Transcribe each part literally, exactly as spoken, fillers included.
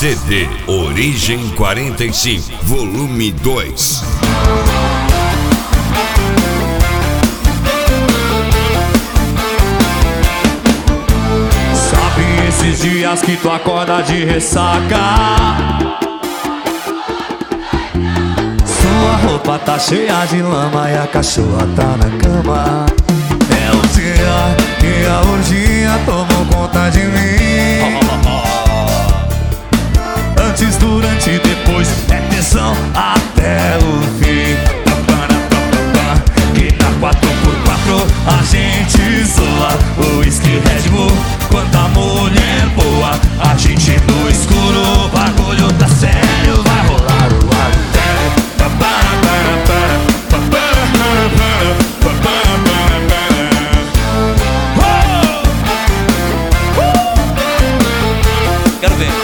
C D Origem quarenta e cinco, volume dois. Sabe esses dias que tu acorda de ressaca? Sua roupa tá cheia de lama e a cachorra tá na cama. É o dia que a orgia tomou conta de mim. Antes, durante e depois é tesão até o fim. Que na quatro por quatro a gente zoa. O whisky Red Bull, quanta mulher boa. A gente no escuro, o bagulho tá sério. Vai rolar o adultério. Quero ver.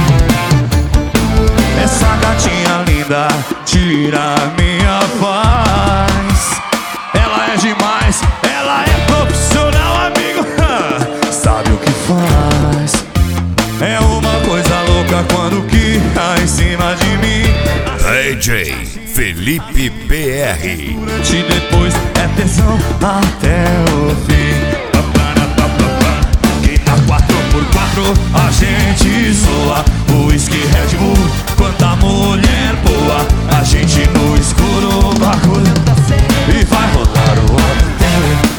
Essa gatinha linda tira minha paz. Ela é demais, ela é profissional, amigo. Sabe o que faz? É uma coisa louca quando quica em cima de mim. D J Felipe P R. Durante e depois é tesão até o fim. Que na quatro por quatro a gente zoa. O whisky Red Bull, quanta mulher boa. A gente no escuro, o bagulho tá sério. E vai rolar o adultério.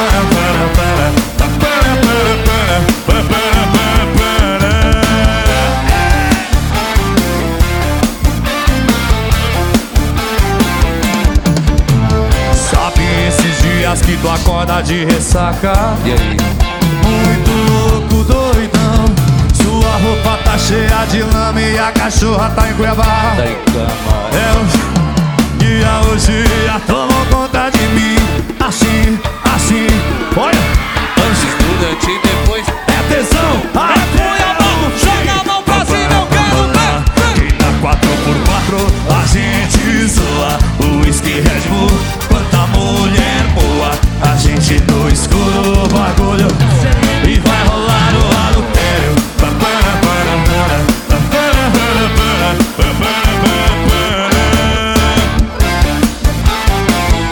Sabe esses dias que tu acorda de ressaca? E aí? Muito louco, doidão. Sua roupa tá cheia de lama e a cachorra tá em Cuiabá. Tá em cama. É o dia hoje já tomou conta de mim. Assim, assim, olha. Antes, durante e depois É tesão, põe a mão, joga a mão pra cima, eu quero ver. que na quatro por quatro a gente zoa. O whisky Red Bull, quanta mulher boa. A gente no escuro, o bagulho. E vai rolar o adultério.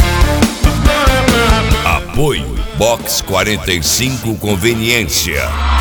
Apoio Box quarenta e cinco Conveniência.